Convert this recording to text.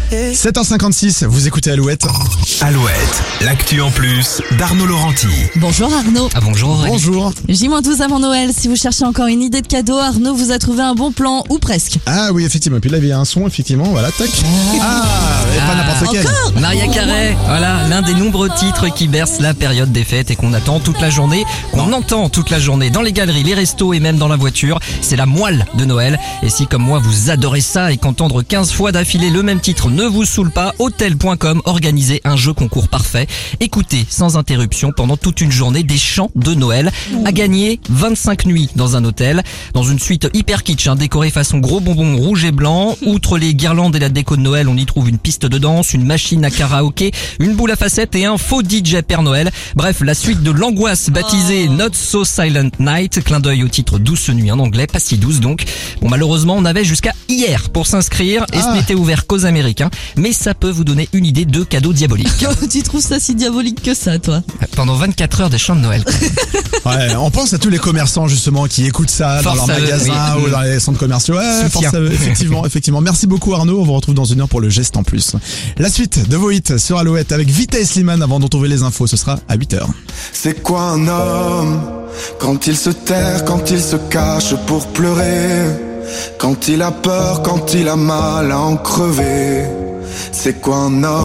7h56, vous écoutez Alouette. Alouette, l'actu en plus d'Arnaud Laurenti. Bonjour Arnaud. Bonjour Aurélie. Bonjour. J-12 avant Noël, si vous cherchez encore une idée de cadeau, Arnaud vous a trouvé un bon plan, ou presque. Ah oui, effectivement. Et puis là, il y a un son, effectivement. Voilà, tac. Et pas n'importe lequel. Encore Maria Carey, voilà, l'un des nombreux titres qui bercent la période des fêtes et qu'on attend toute la journée, qu'on entend toute la journée dans les galeries, les restos et même dans la voiture. C'est la moelle de Noël. Et si comme moi vous adorez ça et qu'entendre 15 fois d'affilée le même titre ne vous saoule pas, Hotel.com organisez un jeu concours parfait. Écoutez sans interruption pendant toute une journée des chants de Noël. À gagner 25 nuits dans un hôtel, dans une suite hyper kitsch, décorée façon gros bonbon rouge et blanc. Outre les guirlandes et la déco de Noël, on y trouve une piste de danse, une machine à karaoké, une boule à facettes et un faux DJ Père Noël. Bref, la suite de l'angoisse baptisée Not So Silent Night, clin d'œil au titre Douce Nuit en anglais, pas si douce donc. Bon, malheureusement, on avait jusqu'à hier pour s'inscrire et ce n'était ouvert qu'aux Américains, mais ça peut vous donner une idée de cadeau diabolique. Tu trouves ça si diabolique que ça, toi? Pendant 24 heures des chants de Noël. Ouais, on pense à tous les commerçants, justement, qui écoutent ça dans Force leurs à eux, magasins oui. ou dans les centres commerciaux. Ouais, Soutien. force à eux, effectivement. Merci beaucoup, Arnaud. On vous retrouve dans une heure pour le geste en plus. La suite de vos hits sur Alouette avec Vita et Slimane avant de trouver les infos. Ce sera à 8h. C'est quoi un homme quand il se terre, quand il se cache pour pleurer, quand il a peur, quand il a mal à en crever? C'est quoi un homme?